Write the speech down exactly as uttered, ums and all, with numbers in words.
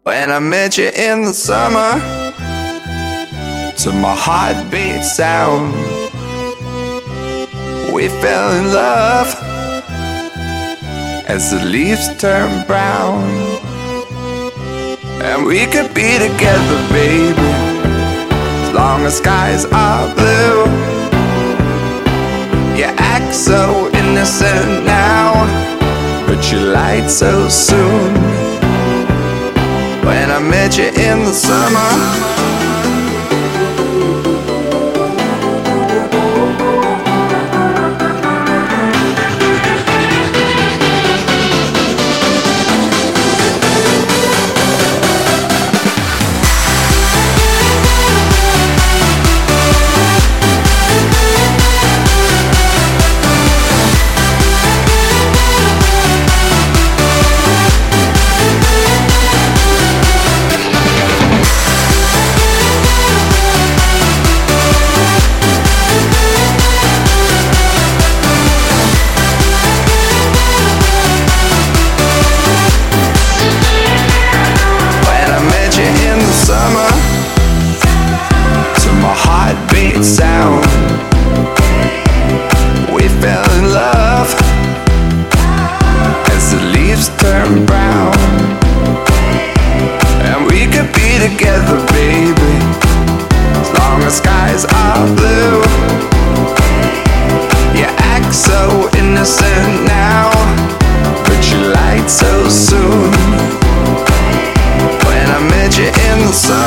When I met you in the summer, to my heartbeat sound, we fell in love as the leaves turn brown. And we could be together, baby, as long as skies are blue. You act so innocent now, but you lied so soon. When I met you in the summer, sound, we fell in love as the leaves turn brown. And we could be together, baby, as long as skies are blue. You act so innocent now, but you lied so soon. When I met you in the sun,